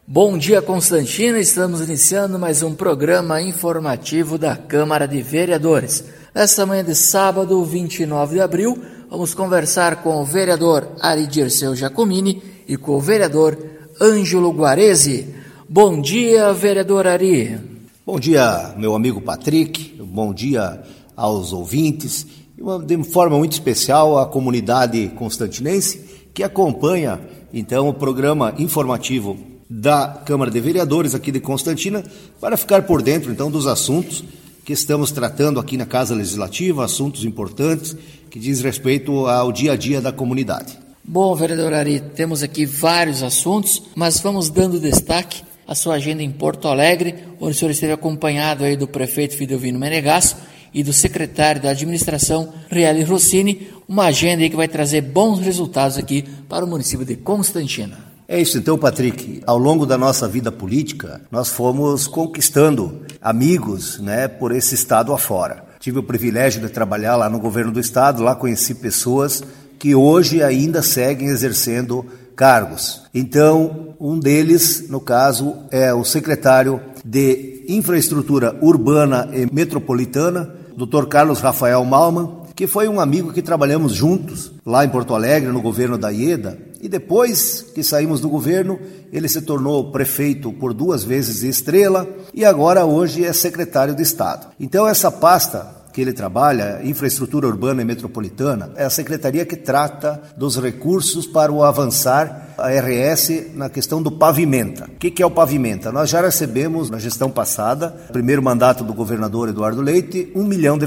Bom dia, Constantina. Estamos iniciando mais um programa informativo da Câmara de Vereadores. Esta manhã de sábado, 29 de abril, vamos conversar com o vereador Ari Dirceu Giacomini e com o vereador Ângelo Guarese. Bom dia, vereador Ari. Bom dia, meu amigo Patrick. Bom dia aos ouvintes. De forma muito especial à comunidade constantinense que acompanha, então, o programa informativo da Câmara de Vereadores aqui de Constantina, para ficar por dentro, então, dos assuntos que estamos tratando aqui na Casa Legislativa, assuntos importantes que diz respeito ao dia a dia da comunidade. Bom, vereador Ari, temos aqui vários assuntos, mas vamos dando destaque à sua agenda em Porto Alegre, onde o senhor esteve acompanhado aí do prefeito Fidelvino Menegasso e do secretário da administração, Reale Rossini, uma agenda aí que vai trazer bons resultados aqui para o município de Constantina. É isso então, Patrick. Ao longo da nossa vida política, nós fomos conquistando amigos, por esse estado afora. Tive o privilégio de trabalhar lá no governo do estado, lá conheci pessoas que hoje ainda seguem exercendo cargos. Então, um deles, no caso, é o secretário de Infraestrutura Urbana e Metropolitana, Dr. Carlos Rafael Malman, que foi um amigo que trabalhamos juntos lá em Porto Alegre, no governo da Ieda, e depois que saímos do governo, ele se tornou prefeito por 2 vezes de Estrela e agora hoje é secretário de Estado. Então essa pasta que ele trabalha, Infraestrutura Urbana e Metropolitana, é a secretaria que trata dos recursos para o avançar a RS na questão do pavimenta. O que é o pavimenta? Nós já recebemos na gestão passada, primeiro mandato do governador Eduardo Leite, R$1 milhão,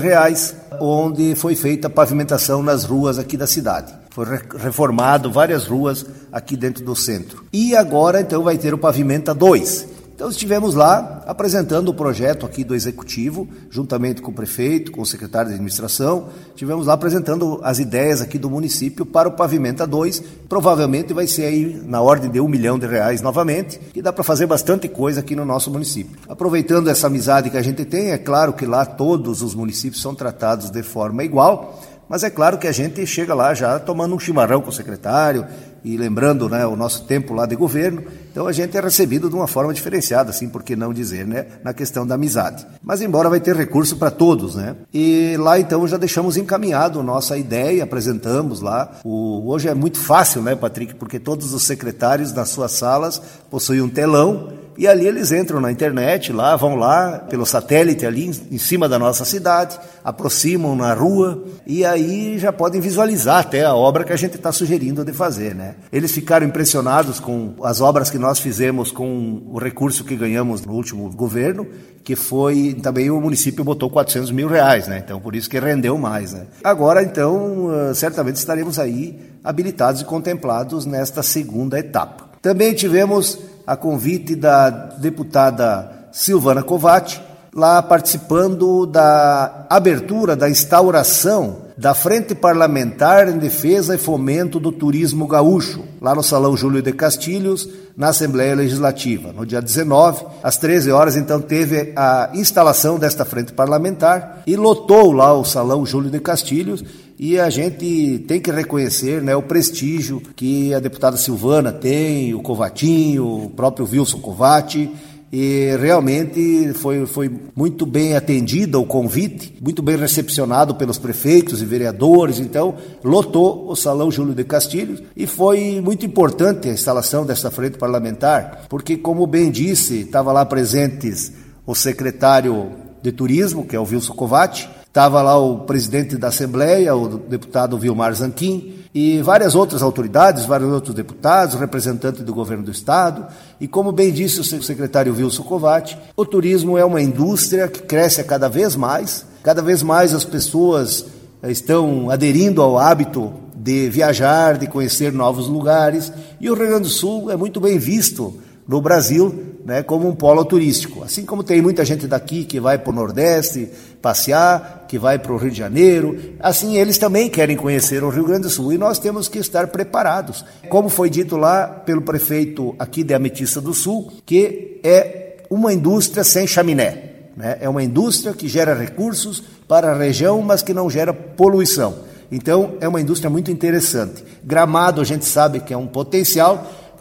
onde foi feita a pavimentação nas ruas aqui da cidade. Foi reformado várias ruas aqui dentro do centro. E agora, então, vai ter o Pavimenta 2. Então, estivemos lá apresentando o projeto aqui do Executivo, juntamente com o prefeito, com o secretário de administração. Estivemos lá apresentando as ideias aqui do município para o Pavimenta 2. Provavelmente vai ser aí na ordem de R$1 milhão novamente, que dá para fazer bastante coisa aqui no nosso município. Aproveitando essa amizade que a gente tem, é claro que lá todos os municípios são tratados de forma igual, mas é claro que a gente chega lá já tomando um chimarrão com o secretário e lembrando o nosso tempo lá de governo. Então a gente é recebido de uma forma diferenciada, assim, por que não dizer, na questão da amizade. Mas embora vai ter recurso para todos, E lá então já deixamos encaminhado nossa ideia, apresentamos lá. Hoje é muito fácil, Patrick, porque todos os secretários nas suas salas possuem um telão. E ali eles entram na internet, vão lá pelo satélite ali em cima da nossa cidade, aproximam na rua e aí já podem visualizar até a obra que a gente está sugerindo de fazer, Eles ficaram impressionados com as obras que nós fizemos com o recurso que ganhamos no último governo, que foi, também o município botou R$400 mil, Então por isso que rendeu mais, Agora então, certamente estaremos aí habilitados e contemplados nesta segunda etapa. Também tivemos a convite da deputada Silvana Covatti, lá participando da abertura, da instauração da Frente Parlamentar em Defesa e Fomento do Turismo Gaúcho, lá no Salão Júlio de Castilhos, na Assembleia Legislativa. No dia 19, às 13 horas, então, teve a instalação desta Frente Parlamentar e lotou lá o Salão Júlio de Castilhos. E a gente tem que reconhecer o prestígio que a deputada Silvana tem, o Covatinho, o próprio Wilson Covatti, e realmente foi muito bem atendido o convite, muito bem recepcionado pelos prefeitos e vereadores. Então lotou o Salão Júlio de Castilhos e foi muito importante a instalação dessa frente parlamentar, porque, como bem disse, estava lá presentes o secretário de Turismo, que é o Wilson Covatti, estava lá o presidente da Assembleia, o deputado Vilmar Zanquim, e várias outras autoridades, vários outros deputados, representantes do governo do estado. E como bem disse o secretário Wilson Covatti, o turismo é uma indústria que cresce cada vez mais as pessoas estão aderindo ao hábito de viajar, de conhecer novos lugares, e o Rio Grande do Sul é muito bem visto no Brasil, como um polo turístico. Assim como tem muita gente daqui que vai para o Nordeste passear, que vai para o Rio de Janeiro, assim eles também querem conhecer o Rio Grande do Sul e nós temos que estar preparados. Como foi dito lá pelo prefeito aqui de Ametista do Sul, que é uma indústria sem chaminé, É uma indústria que gera recursos para a região, mas que não gera poluição. Então é uma indústria muito interessante. Gramado a gente sabe que é um potencial.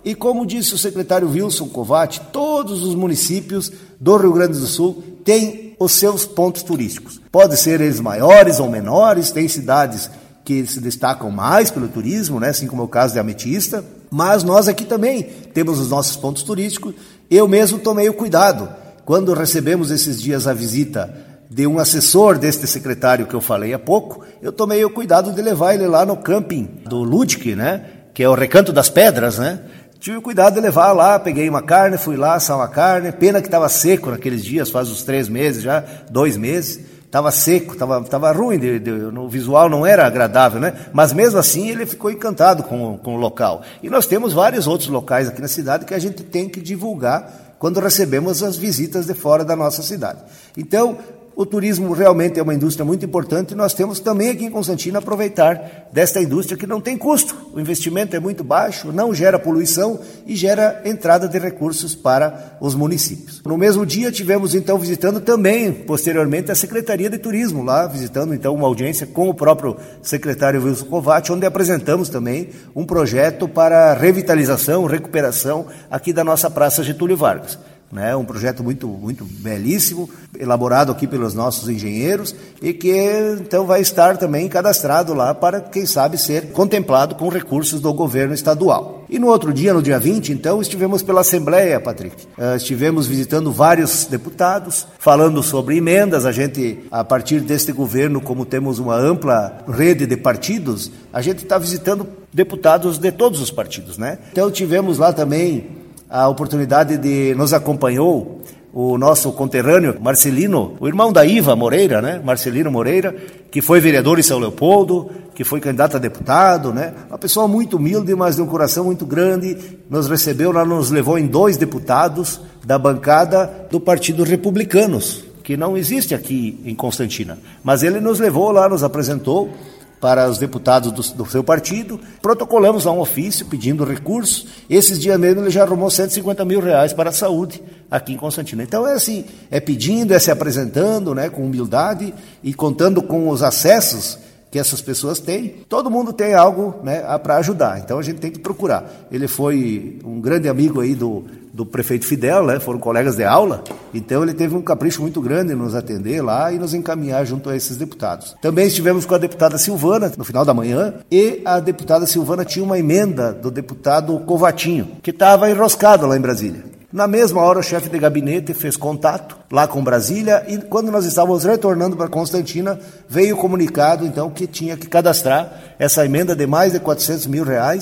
E como disse o secretário Wilson Covatti, todos os municípios do Rio Grande do Sul têm os seus pontos turísticos. Pode ser eles maiores ou menores, tem cidades que se destacam mais pelo turismo, né? Assim como é o caso de Ametista, mas nós aqui também temos os nossos pontos turísticos. Eu mesmo tomei o cuidado, quando recebemos esses dias a visita de um assessor deste secretário que eu falei há pouco, eu tomei o cuidado de levar ele lá no camping do Ludwig, né? Que é o Recanto das Pedras, né? Tive o cuidado de levar lá, peguei uma carne, fui lá assar uma carne, pena que estava seco naqueles dias, faz uns 3 meses já, 2 meses, estava seco, estava ruim, no visual não era agradável, né? Mas mesmo assim ele ficou encantado com o local. E nós temos vários outros locais aqui na cidade que a gente tem que divulgar quando recebemos as visitas de fora da nossa cidade. Então, o turismo realmente é uma indústria muito importante e nós temos também aqui em Constantino aproveitar desta indústria que não tem custo. O investimento é muito baixo, não gera poluição e gera entrada de recursos para os municípios. No mesmo dia tivemos então visitando também, posteriormente, a Secretaria de Turismo, lá visitando então uma audiência com o próprio secretário Wilson Covatti, onde apresentamos também um projeto para revitalização, recuperação aqui da nossa Praça Getúlio Vargas. Um projeto muito belíssimo, elaborado aqui pelos nossos engenheiros e que então vai estar também cadastrado lá para, quem sabe, ser contemplado com recursos do governo estadual. E no outro dia, no dia 20, então, estivemos pela Assembleia, Patrick. Estivemos visitando vários deputados, falando sobre emendas. A gente, a partir deste governo, como temos uma ampla rede de partidos, a gente está visitando deputados de todos os partidos, né? Então tivemos lá também a oportunidade de nos acompanhou o nosso conterrâneo Marcelino, o irmão da Iva Moreira, né? Marcelino Moreira, que foi vereador em São Leopoldo, que foi candidato a deputado, né? Uma pessoa muito humilde, mas de um coração muito grande. Nos recebeu lá, nos levou em 2 deputados da bancada do Partido Republicanos, que não existe aqui em Constantina. Mas ele nos levou lá, nos apresentou para os deputados do seu partido, protocolamos lá um ofício pedindo recursos. Esses dias mesmo ele já arrumou R$150 mil para a saúde aqui em Constantino. Então é assim, é pedindo, é se apresentando, né, com humildade e contando com os acessos que essas pessoas têm. Todo mundo tem algo, né, para ajudar, então a gente tem que procurar. Ele foi um grande amigo aí do prefeito Fidel, né? Foram colegas de aula, então ele teve um capricho muito grande em nos atender lá e nos encaminhar junto a esses deputados. Também estivemos com a deputada Silvana no final da manhã, e a deputada Silvana tinha uma emenda do deputado Covatinho, que estava enroscado lá em Brasília. Na mesma hora, o chefe de gabinete fez contato lá com Brasília e quando nós estávamos retornando para Constantina, veio o comunicado, então, que tinha que cadastrar essa emenda de mais de R$400 mil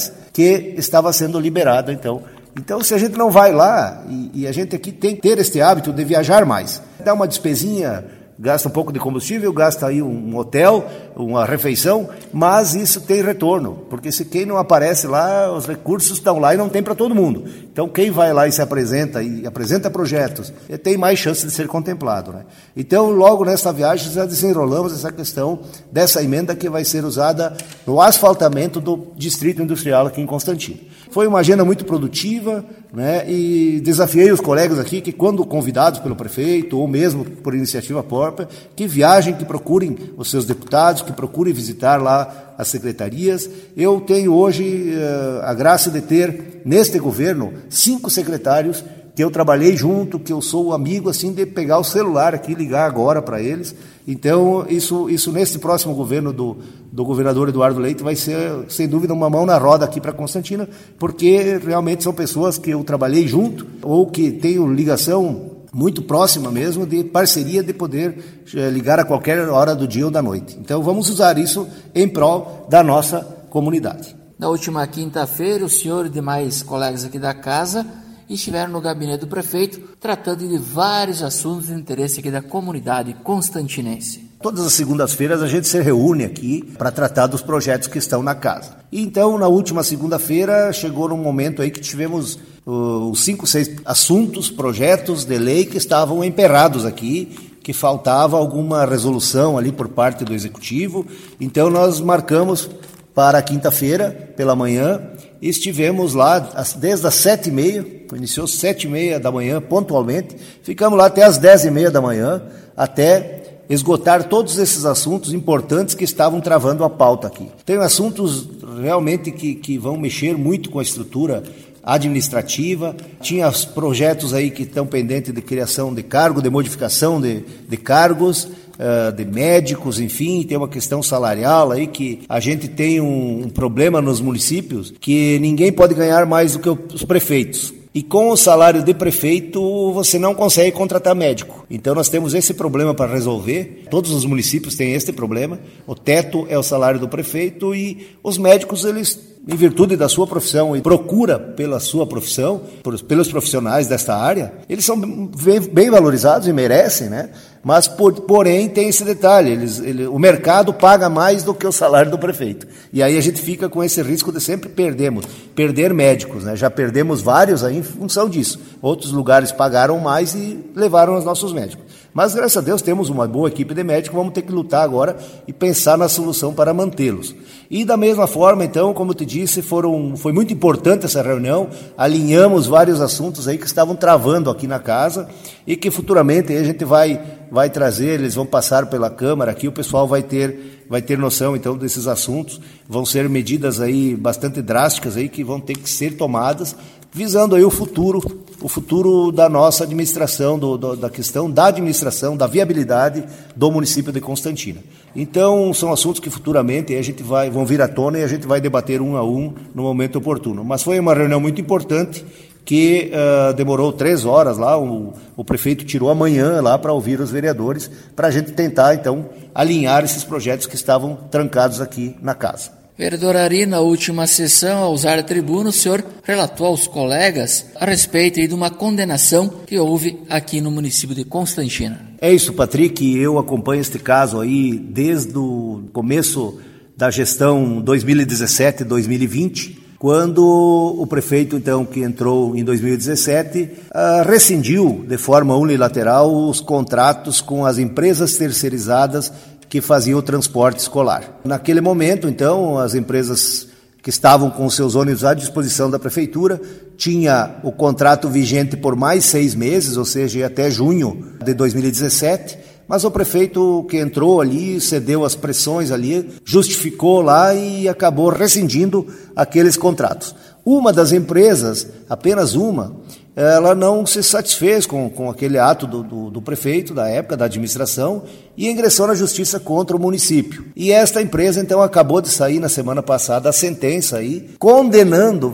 que estava sendo liberada, então. Então, se a gente não vai lá, e a gente aqui tem que ter este hábito de viajar mais, dá uma despesinha, gasta um pouco de combustível, gasta aí um hotel, uma refeição, mas isso tem retorno, porque se quem não aparece lá, os recursos estão lá e não tem para todo mundo. Então, quem vai lá e se apresenta, e apresenta projetos, tem mais chance de ser contemplado, né? Então, logo nessa viagem, já desenrolamos essa questão dessa emenda que vai ser usada no asfaltamento do Distrito Industrial aqui em Constantino. Foi uma agenda muito produtiva, né? E desafiei os colegas aqui que, quando convidados pelo prefeito, ou mesmo por iniciativa própria, que viajem, que procurem os seus deputados, que procurem visitar lá as secretarias. Eu tenho hoje a graça de ter, neste governo, 5 secretários que eu trabalhei junto, que eu sou amigo, assim, de pegar o celular aqui e ligar agora para eles. Então, isso nesse próximo governo do governador Eduardo Leite vai ser, sem dúvida, uma mão na roda aqui para Constantina, porque realmente são pessoas que eu trabalhei junto, ou que tenho ligação muito próxima mesmo, de parceria, de poder ligar a qualquer hora do dia ou da noite. Então, vamos usar isso em prol da nossa comunidade. Na última quinta-feira, o senhor e demais colegas aqui da casa estiveram no gabinete do prefeito tratando de vários assuntos de interesse aqui da comunidade constantinense. Todas as segundas-feiras a gente se reúne aqui para tratar dos projetos que estão na casa. E então, na última segunda-feira, chegou num momento aí que tivemos os 5, 6 assuntos, projetos de lei que estavam emperrados aqui, que faltava alguma resolução ali por parte do Executivo. Então, nós marcamos para quinta-feira, pela manhã, e estivemos lá desde as 7h30, iniciou 7h30 da manhã, pontualmente, ficamos lá até as 10h30 da manhã, até esgotar todos esses assuntos importantes que estavam travando a pauta aqui. Tem assuntos realmente que vão mexer muito com a estrutura administrativa, tinha os projetos aí que estão pendentes de criação de cargo, de modificação de cargos, de médicos, enfim, tem uma questão salarial aí que a gente tem um problema nos municípios que ninguém pode ganhar mais do que os prefeitos. E com o salário de prefeito, você não consegue contratar médico. Então nós temos esse problema para resolver. Todos os municípios têm esse problema. O teto é o salário do prefeito e os médicos, eles, em virtude da sua profissão e procura pela sua profissão, pelos profissionais desta área, eles são bem valorizados e merecem, né? Mas, porém, tem esse detalhe, o mercado paga mais do que o salário do prefeito. E aí a gente fica com esse risco de sempre perder médicos, né? Já perdemos vários aí em função disso. Outros lugares pagaram mais e levaram os nossos médicos. Mas, graças a Deus, temos uma boa equipe de médicos, vamos ter que lutar agora e pensar na solução para mantê-los. E da mesma forma, então, como eu te disse, foi muito importante essa reunião, alinhamos vários assuntos aí que estavam travando aqui na casa e que futuramente aí a gente vai trazer, eles vão passar pela Câmara aqui, o pessoal vai ter noção então desses assuntos, vão ser medidas aí bastante drásticas aí que vão ter que ser tomadas, visando aí o futuro da nossa administração, da questão da administração, da viabilidade do município de Constantina. Então, são assuntos que futuramente vão vir à tona e a gente vai debater um a um no momento oportuno. Mas foi uma reunião muito importante que demorou 3 horas lá, o prefeito tirou a manhã lá para ouvir os vereadores, para a gente tentar, então, alinhar esses projetos que estavam trancados aqui na casa. Vereador Ari, na última sessão, ao usar a tribuna, o senhor relatou aos colegas a respeito de uma condenação que houve aqui no município de Constantina. É isso, Patrick, eu acompanho este caso aí desde o começo da gestão 2017-2020, quando o prefeito, então, que entrou em 2017, rescindiu de forma unilateral os contratos com as empresas terceirizadas que faziam o transporte escolar. Naquele momento, então, as empresas que estavam com seus ônibus à disposição da prefeitura tinha o contrato vigente por mais 6 meses, ou seja, até junho de 2017, mas o prefeito que entrou ali, cedeu as pressões ali, justificou lá e acabou rescindindo aqueles contratos. Uma das empresas, apenas uma, ela não se satisfez com aquele ato do prefeito, da época, da administração, e ingressou na justiça contra o município. E esta empresa, então, acabou de sair na semana passada a sentença aí, condenando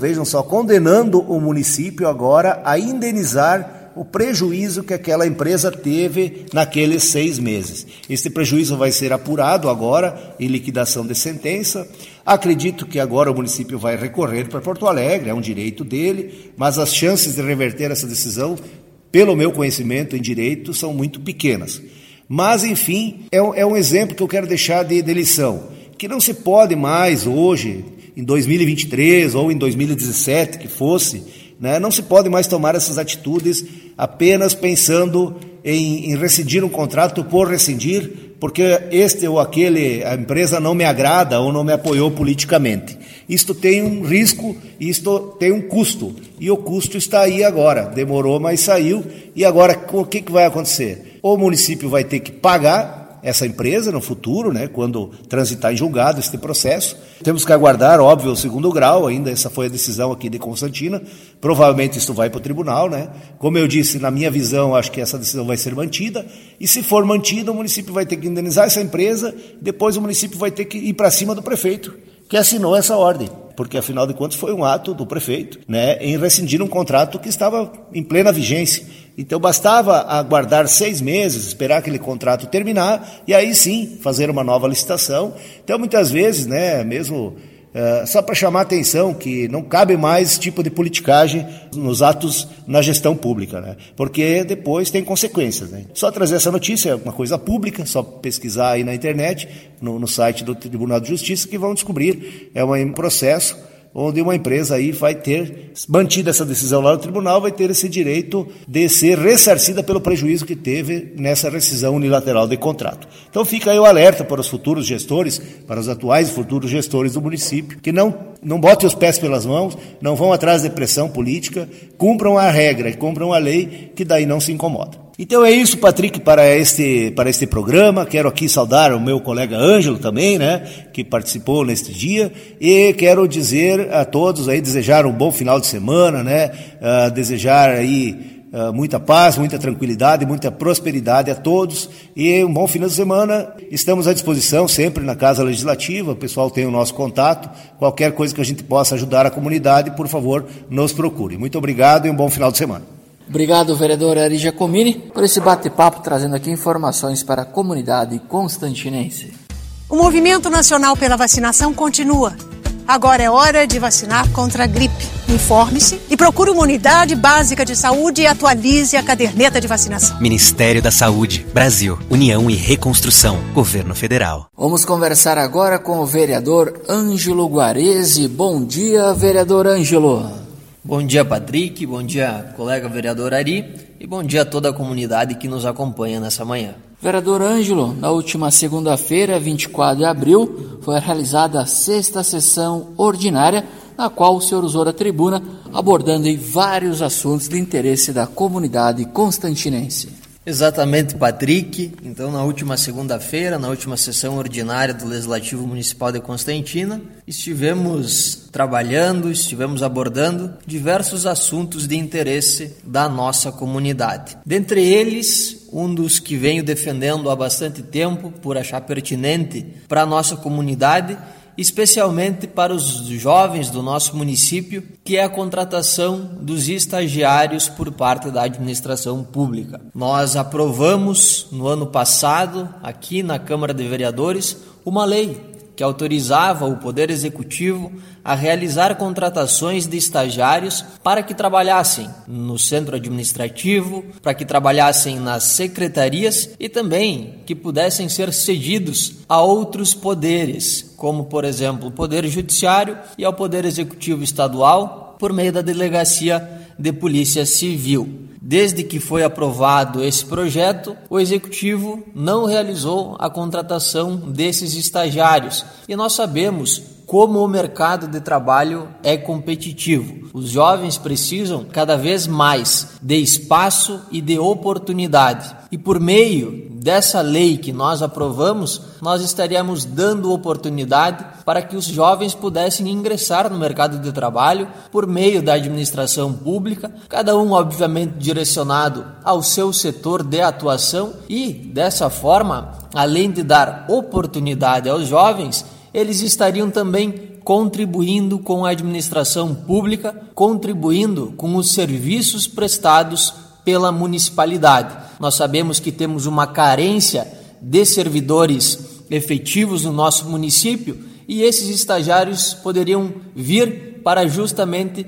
o município agora a indenizar o prejuízo que aquela empresa teve naqueles 6 meses. Esse prejuízo vai ser apurado agora em liquidação de sentença. Acredito que agora o município vai recorrer para Porto Alegre, é um direito dele, mas as chances de reverter essa decisão, pelo meu conhecimento em direito, são muito pequenas. Mas, enfim, é um exemplo que eu quero deixar de lição, que não se pode mais hoje, em 2023 ou em 2017, que fosse, né, não se pode mais tomar essas atitudes apenas pensando em rescindir um contrato por rescindir, porque este ou aquele, a empresa não me agrada ou não me apoiou politicamente. Isto tem um risco, isto tem um custo, e o custo está aí agora. Demorou, mas saiu, e agora o que vai acontecer? O município vai ter que pagar essa empresa no futuro, né, quando transitar em julgado este processo. Temos que aguardar, óbvio, o 2º grau ainda, essa foi a decisão aqui de Constantina, provavelmente isso vai para o tribunal, né? Como eu disse, na minha visão, acho que essa decisão vai ser mantida, e se for mantida, o município vai ter que indenizar essa empresa, depois o município vai ter que ir para cima do prefeito, que assinou essa ordem, porque afinal de contas foi um ato do prefeito, né, em rescindir um contrato que estava em plena vigência. Então bastava aguardar 6 meses, esperar aquele contrato terminar e aí sim fazer uma nova licitação. Então muitas vezes, né, mesmo só para chamar a atenção que não cabe mais esse tipo de politicagem nos atos na gestão pública, né? Porque depois tem consequências, né? Só trazer essa notícia, é uma coisa pública, só pesquisar aí na internet, no site do Tribunal de Justiça, que vão descobrir, é um processo onde uma empresa aí vai ter, mantida essa decisão lá no tribunal, vai ter esse direito de ser ressarcida pelo prejuízo que teve nessa rescisão unilateral de contrato. Então fica aí o alerta para os futuros gestores, para os atuais e futuros gestores do município, que não botem os pés pelas mãos, não vão atrás de pressão política, cumpram a regra e cumpram a lei, que daí não se incomoda. Então é isso, Patrick, para este programa. Quero aqui saudar o meu colega Ângelo também, né, que participou neste dia, e quero dizer a todos aí, desejar um bom final de semana, né, desejar aí muita paz, muita tranquilidade, muita prosperidade a todos e um bom final de semana. Estamos à disposição sempre na Casa Legislativa, o pessoal tem o nosso contato, qualquer coisa que a gente possa ajudar a comunidade, por favor, nos procure. Muito obrigado e um bom final de semana. Obrigado, vereador Ari Giacomini, por esse bate-papo trazendo aqui informações para a comunidade constantinense. O movimento nacional pela vacinação continua. Agora é hora de vacinar contra a gripe. Informe-se e procure uma unidade básica de saúde e atualize a caderneta de vacinação. Ministério da Saúde, Brasil, União e Reconstrução, Governo Federal. Vamos conversar agora com o vereador Ângelo Guarese. Bom dia, vereador Ângelo. Bom dia, Patrick, bom dia, colega vereador Ari, e bom dia a toda a comunidade que nos acompanha nessa manhã. Vereador Ângelo, na última segunda-feira, 24 de abril, foi realizada a 6ª sessão ordinária, na qual o senhor usou a tribuna, abordando vários assuntos de interesse da comunidade constantinense. Exatamente, Patrick. Então, na última segunda-feira, na última sessão ordinária do Legislativo Municipal de Constantina, estivemos trabalhando, estivemos abordando diversos assuntos de interesse da nossa comunidade. Dentre eles, um dos que venho defendendo há bastante tempo, por achar pertinente para a nossa comunidade, especialmente para os jovens do nosso município, que é a contratação dos estagiários por parte da administração pública. Nós aprovamos no ano passado, aqui na Câmara de Vereadores, uma lei que autorizava o Poder Executivo a realizar contratações de estagiários para que trabalhassem no centro administrativo, para que trabalhassem nas secretarias e também que pudessem ser cedidos a outros poderes, como, por exemplo, o Poder Judiciário e ao Poder Executivo Estadual, por meio da Delegacia de Polícia Civil. Desde que foi aprovado esse projeto, o Executivo não realizou a contratação desses estagiários. E nós sabemos como o mercado de trabalho é competitivo. Os jovens precisam cada vez mais de espaço e de oportunidade. E por meio dessa lei que nós aprovamos, nós estaríamos dando oportunidade para que os jovens pudessem ingressar no mercado de trabalho por meio da administração pública, cada um obviamente direcionado ao seu setor de atuação e, dessa forma, além de dar oportunidade aos jovens, eles estariam também contribuindo com a administração pública, contribuindo com os serviços prestados pela municipalidade. Nós sabemos que temos uma carência de servidores efetivos no nosso município e esses estagiários poderiam vir para justamente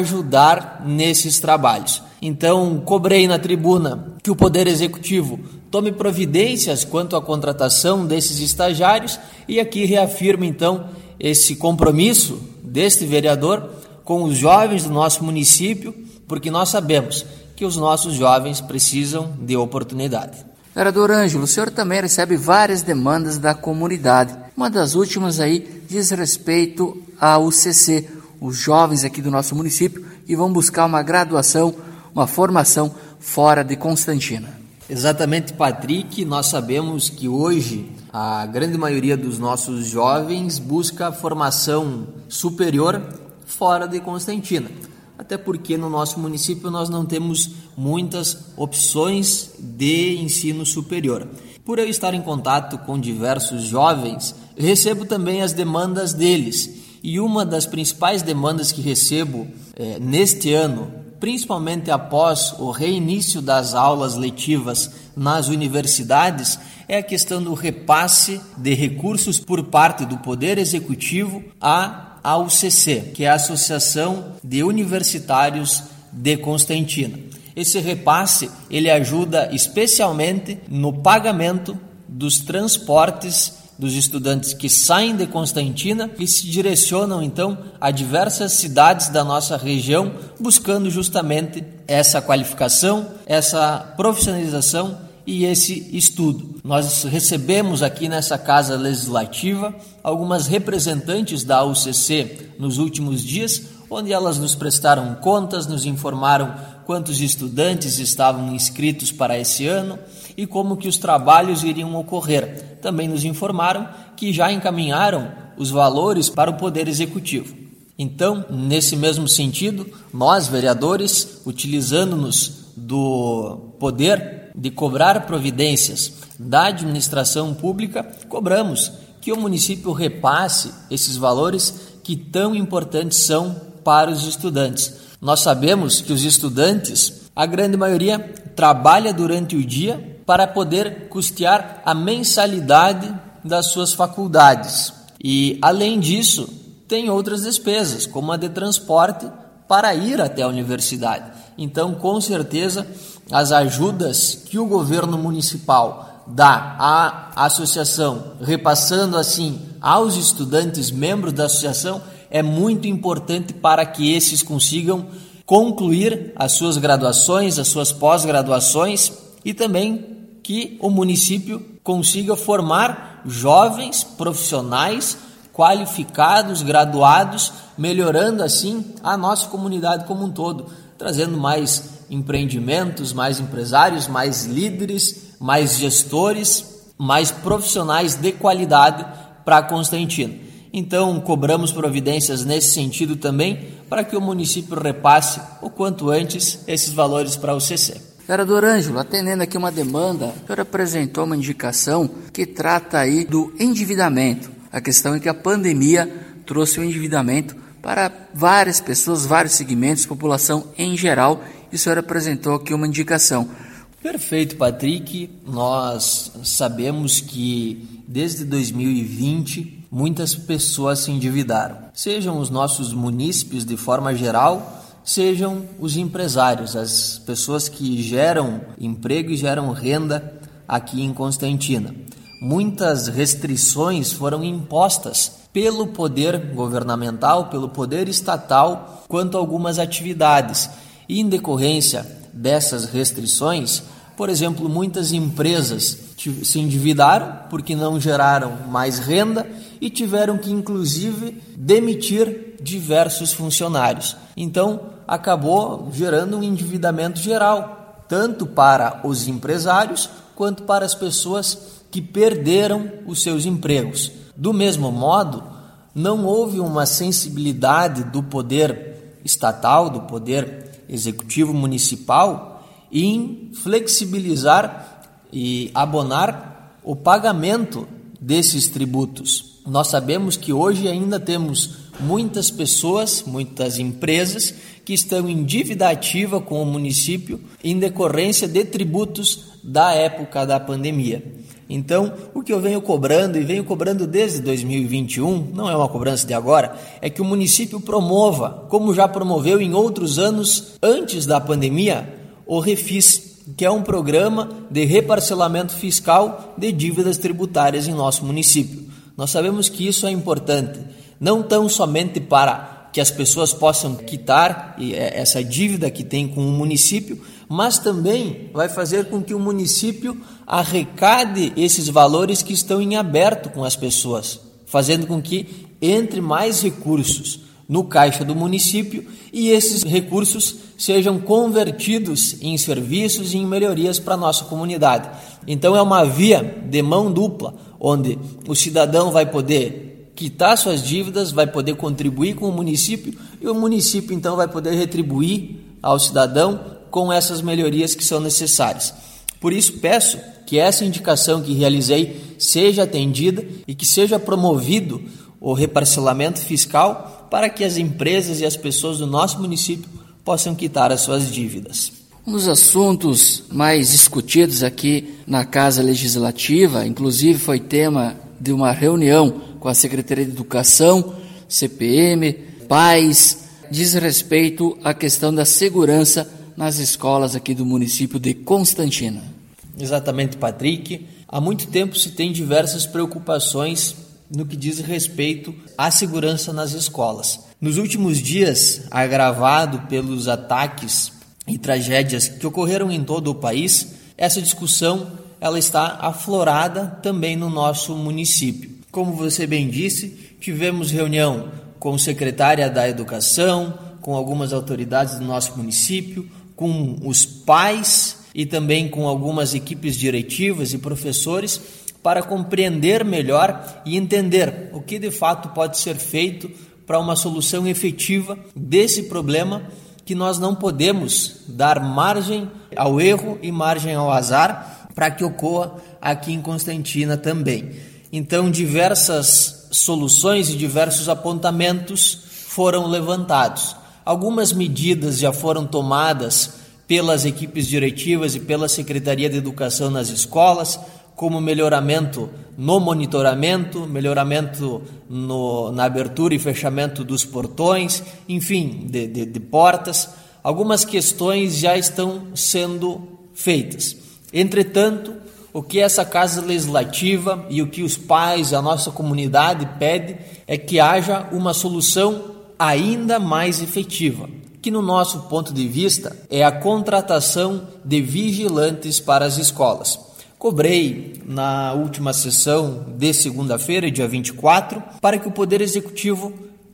ajudar nesses trabalhos. Então, cobrei na tribuna que o Poder Executivo tome providências quanto à contratação desses estagiários e aqui reafirmo então esse compromisso deste vereador com os jovens do nosso município, porque nós sabemos que os nossos jovens precisam de oportunidade. Vereador Ângelo, o senhor também recebe várias demandas da comunidade. Uma das últimas aí diz respeito ao UCC, os jovens aqui do nosso município que vão buscar uma graduação, uma formação fora de Constantina. Exatamente, Patrick. Nós sabemos que hoje a grande maioria dos nossos jovens busca formação superior fora de Constantina. Até porque no nosso município nós não temos muitas opções de ensino superior. Por eu estar em contato com diversos jovens, eu recebo também as demandas deles. E uma das principais demandas que recebo neste ano, principalmente após o reinício das aulas letivas nas universidades, é a questão do repasse de recursos por parte do Poder Executivo à UCC, que é a Associação de Universitários de Constantina. Esse repasse ele ajuda especialmente no pagamento dos transportes dos estudantes que saem de Constantina e se direcionam então a diversas cidades da nossa região, buscando justamente essa qualificação, essa profissionalização e esse estudo. Nós recebemos aqui nessa Casa Legislativa algumas representantes da UCC nos últimos dias, onde elas nos prestaram contas, nos informaram quantos estudantes estavam inscritos para esse ano e como que os trabalhos iriam ocorrer. Também nos informaram que já encaminharam os valores para o Poder Executivo. Então, nesse mesmo sentido, nós, vereadores, utilizando-nos do poder de cobrar providências da administração pública, cobramos que o município repasse esses valores que tão importantes são para os estudantes. Nós sabemos que os estudantes, a grande maioria, trabalha durante o dia para poder custear a mensalidade das suas faculdades. E, além disso, tem outras despesas, como a de transporte para ir até a universidade. Então, com certeza, as ajudas que o governo municipal dá à associação, repassando assim aos estudantes membros da associação, é muito importante para que esses consigam concluir as suas graduações, as suas pós-graduações e também que o município consiga formar jovens profissionais qualificados, graduados, melhorando assim a nossa comunidade como um todo, trazendo mais empreendimentos, mais empresários, mais líderes, mais gestores, mais profissionais de qualidade para Constantino. Então, cobramos providências nesse sentido também para que o município repasse o quanto antes esses valores para o CC. Vereador Ângelo, atendendo aqui uma demanda, o senhor apresentou uma indicação que trata aí do endividamento. A questão é que a pandemia trouxe o endividamento para várias pessoas, vários segmentos, população em geral, e o senhor apresentou aqui uma indicação. Perfeito, Patrick. Nós sabemos que desde 2020 muitas pessoas se endividaram. Sejam os nossos munícipes de forma geral, sejam os empresários, as pessoas que geram emprego e geram renda aqui em Constantina. Muitas restrições foram impostas pelo poder governamental, pelo poder estatal, quanto a algumas atividades. E em decorrência dessas restrições, por exemplo, muitas empresas se endividaram porque não geraram mais renda e tiveram que, inclusive, demitir diversos funcionários. Então, acabou gerando um endividamento geral, tanto para os empresários quanto para as pessoas que perderam os seus empregos. Do mesmo modo, não houve uma sensibilidade do poder estatal, do poder executivo municipal, em flexibilizar e abonar o pagamento desses tributos. Nós sabemos que hoje ainda temos muitas pessoas, muitas empresas que estão em dívida ativa com o município em decorrência de tributos da época da pandemia. Então, o que eu venho cobrando, e venho cobrando desde 2021, não é uma cobrança de agora, é que o município promova, como já promoveu em outros anos antes da pandemia, o Refis, que é um programa de reparcelamento fiscal de dívidas tributárias em nosso município. Nós sabemos que isso é importante, não tão somente para que as pessoas possam quitar essa dívida que tem com o município, mas também vai fazer com que o município arrecade esses valores que estão em aberto com as pessoas, fazendo com que entre mais recursos no caixa do município e esses recursos sejam convertidos em serviços e em melhorias para a nossa comunidade. Então é uma via de mão dupla, onde o cidadão vai poder quitar suas dívidas, vai poder contribuir com o município e o município então vai poder retribuir ao cidadão com essas melhorias que são necessárias. Por isso peço que essa indicação que realizei seja atendida e que seja promovido o reparcelamento fiscal para que as empresas e as pessoas do nosso município possam quitar as suas dívidas. Um dos assuntos mais discutidos aqui na Casa Legislativa, inclusive foi tema de uma reunião com a Secretaria de Educação, CPM, pais, diz respeito à questão da segurança nas escolas aqui do município de Constantina. Exatamente, Patrick. Há muito tempo se tem diversas preocupações no que diz respeito à segurança nas escolas. Nos últimos dias, agravado pelos ataques e tragédias que ocorreram em todo o país, essa discussão ela está aflorada também no nosso município. Como você bem disse, tivemos reunião com a secretária da Educação, com algumas autoridades do nosso município, com os pais e também com algumas equipes diretivas e professores para compreender melhor e entender o que de fato pode ser feito para uma solução efetiva desse problema, que nós não podemos dar margem ao erro e margem ao azar para que ocorra aqui em Constantina também. Então, diversas soluções e diversos apontamentos foram levantados. Algumas medidas já foram tomadas pelas equipes diretivas e pela Secretaria de Educação nas escolas, como melhoramento no monitoramento, melhoramento na abertura e fechamento dos portões, enfim, de portas. Algumas questões já estão sendo feitas. Entretanto, o que essa Casa Legislativa e o que os pais, a nossa comunidade pede é que haja uma solução ainda mais efetiva, que no nosso ponto de vista é a contratação de vigilantes para as escolas. Cobrei na última sessão de segunda-feira, dia 24, para que o Poder Executivo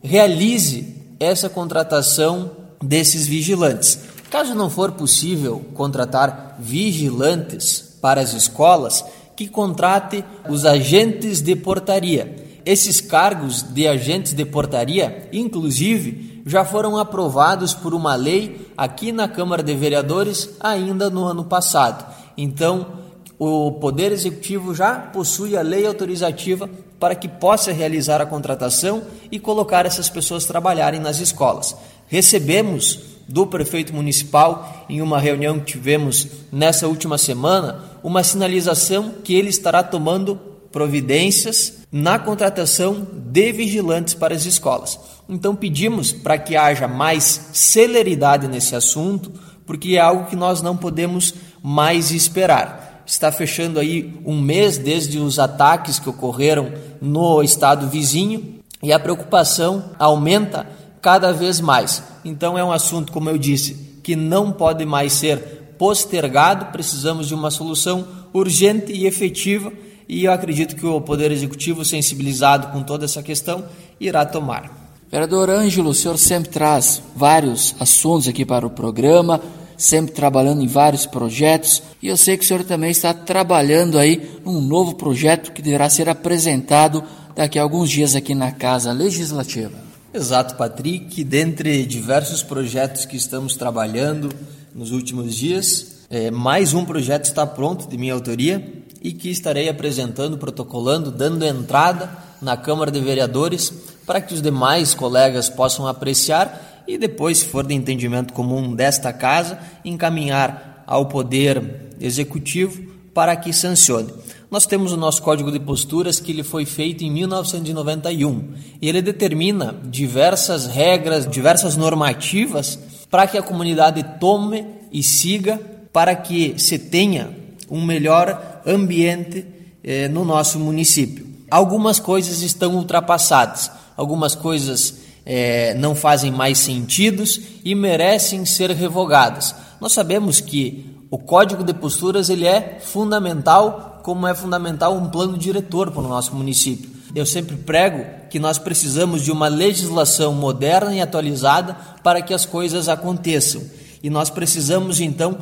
realize essa contratação desses vigilantes. Caso não for possível contratar vigilantes para as escolas, que contrate os agentes de portaria. Esses cargos de agentes de portaria, inclusive, já foram aprovados por uma lei aqui na Câmara de Vereadores ainda no ano passado. Então, o Poder Executivo já possui a lei autorizativa para que possa realizar a contratação e colocar essas pessoas trabalharem nas escolas. Recebemos do prefeito municipal, em uma reunião que tivemos nessa última semana, uma sinalização que ele estará tomando providências na contratação de vigilantes para as escolas. Então pedimos para que haja mais celeridade nesse assunto, porque é algo que nós não podemos mais esperar. Está fechando aí um mês desde os ataques que ocorreram no estado vizinho e a preocupação aumenta cada vez mais. Então é um assunto, como eu disse, que não pode mais ser postergado. Precisamos de uma solução urgente e efetiva, e eu acredito que o Poder Executivo, sensibilizado com toda essa questão, irá tomar. Vereador Ângelo, o senhor sempre traz vários assuntos aqui para o programa, sempre trabalhando em vários projetos, e eu sei que o senhor também está trabalhando aí num novo projeto que deverá ser apresentado daqui a alguns dias aqui na Casa Legislativa. Exato, Patrick. Dentre diversos projetos que estamos trabalhando nos últimos dias, mais um projeto está pronto de minha autoria e que estarei apresentando, protocolando, dando entrada na Câmara de Vereadores para que os demais colegas possam apreciar e depois, se for de entendimento comum desta casa, encaminhar ao Poder Executivo para que sancione. Nós temos o nosso Código de Posturas, que ele foi feito em 1991 e ele determina diversas regras, diversas normativas para que a comunidade tome e siga, para que se tenha um melhor ambiente no nosso município. Algumas coisas estão ultrapassadas, algumas coisas não fazem mais sentido e merecem ser revogadas. Nós sabemos que o Código de Posturas ele é fundamental, como é fundamental um plano diretor para o nosso município. Eu sempre prego que nós precisamos de uma legislação moderna e atualizada para que as coisas aconteçam. E nós precisamos, então,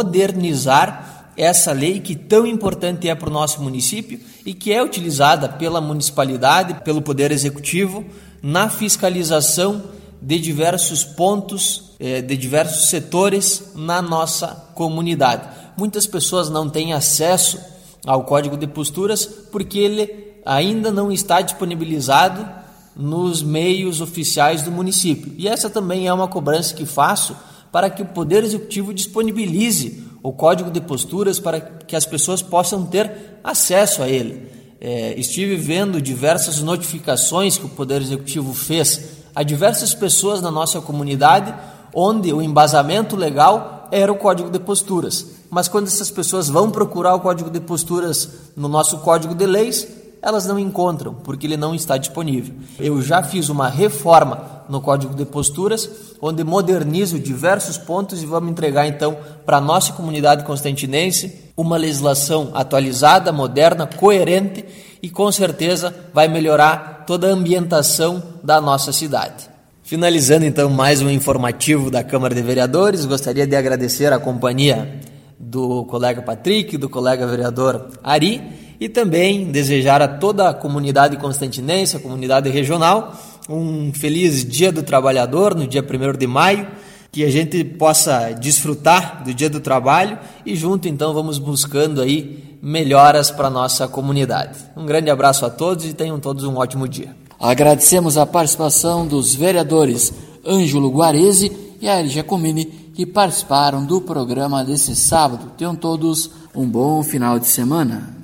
modernizar essa lei que tão importante é para o nosso município e que é utilizada pela municipalidade, pelo Poder Executivo, na fiscalização de diversos pontos, de diversos setores na nossa comunidade. Muitas pessoas não têm acesso ao Código de Posturas porque ele ainda não está disponibilizado nos meios oficiais do município. E essa também é uma cobrança que faço para que o Poder Executivo disponibilize o Código de Posturas para que as pessoas possam ter acesso a ele. Estive vendo diversas notificações que o Poder Executivo fez a diversas pessoas na nossa comunidade, onde o embasamento legal era o Código de Posturas. Mas quando essas pessoas vão procurar o Código de Posturas no nosso Código de Leis, elas não encontram, porque ele não está disponível. Eu já fiz uma reforma no Código de Posturas, onde modernizo diversos pontos e vamos entregar então para a nossa comunidade constantinense uma legislação atualizada, moderna, coerente e com certeza vai melhorar toda a ambientação da nossa cidade. Finalizando então mais um informativo da Câmara de Vereadores, gostaria de agradecer a companhia do colega Patrick, do colega vereador Ari, e também desejar a toda a comunidade constantinense, a comunidade regional, um feliz Dia do Trabalhador no dia 1º de maio, que a gente possa desfrutar do Dia do Trabalho e junto então vamos buscando aí melhoras para a nossa comunidade. Um grande abraço a todos e tenham todos um ótimo dia. Agradecemos a participação dos vereadores Ângelo Guarese e Ari Giacomini, que participaram do programa desse sábado. Tenham todos um bom final de semana.